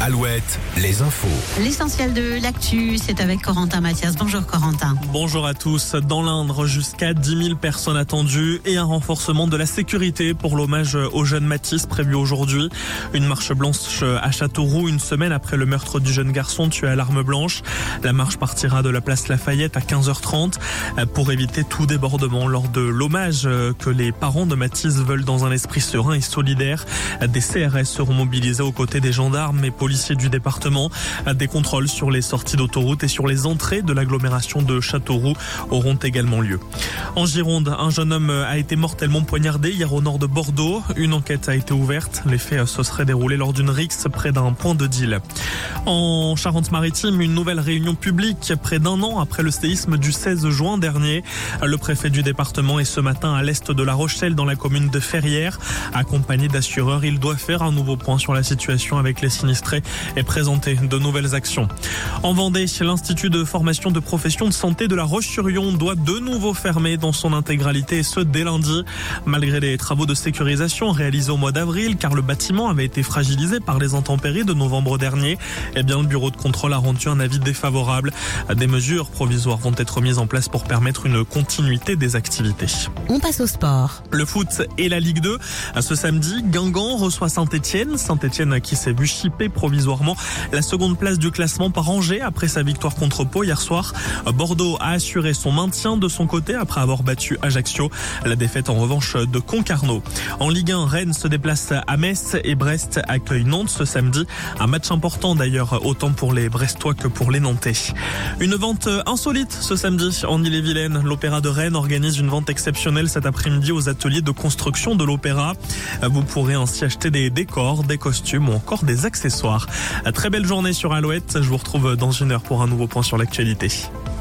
Alouette, les infos. L'essentiel de l'actu, c'est avec Corentin Mathias. Bonjour Corentin. Bonjour à tous. Dans l'Indre, jusqu'à 10 000 personnes attendues et un renforcement de la sécurité pour l'hommage au jeune Mathis prévu aujourd'hui. Une marche blanche à Châteauroux, une semaine après le meurtre du jeune garçon tué à l'arme blanche. La marche partira de la place Lafayette à 15h30 pour éviter tout débordement lors de l'hommage que les parents de Mathis veulent dans un esprit serein et solidaire. Des CRS seront mobilisés aux côtés des gendarmes et policiers du département. Des contrôles sur les sorties d'autoroute et sur les entrées de l'agglomération de Châteauroux auront également lieu. En Gironde, un jeune homme a été mortellement poignardé hier au nord de Bordeaux. Une enquête a été ouverte. Les faits se seraient déroulés lors d'une rixe près d'un point de deal. En Charente-Maritime, une nouvelle réunion publique près d'un an après le séisme du 16 juin dernier. Le préfet du département est ce matin à l'est de La Rochelle dans la commune de Ferrières. Accompagné d'assureurs, il doit faire un nouveau point sur la situation avec les sinistrés et présenter de nouvelles actions. En Vendée, l'Institut de formation de professions de santé de La Roche-sur-Yon doit de nouveau fermer dans son intégralité et ce dès lundi. Malgré les travaux de sécurisation réalisés au mois d'avril, car le bâtiment avait été fragilisé par les intempéries de novembre dernier, le bureau de contrôle a rendu un avis défavorable. Des mesures provisoires vont être mises en place pour permettre une continuité des activités. On passe au sport. Le foot et la Ligue 2. Ce samedi, Guingamp reçoit Saint-Etienne. Saint-Etienne qui s'est vu chipper provisoirement la seconde place du classement par Angers après sa victoire contre Pau hier soir. Bordeaux a assuré son maintien de son côté après avoir battu Ajaccio. La défaite en revanche de Concarneau. En Ligue 1, Rennes se déplace à Metz et Brest accueille Nantes ce samedi. Un match important d'ailleurs autant pour les Brestois que pour les Nantais. Une vente insolite ce samedi en Ille-et-Vilaine. L'Opéra de Rennes organise une vente exceptionnelle cet après-midi aux ateliers de construction de l'Opéra. Vous pourrez ainsi acheter des décors, des costumes ou encore des accessoires. Très belle journée sur Alouette. Je vous retrouve dans une heure pour un nouveau point sur l'actualité.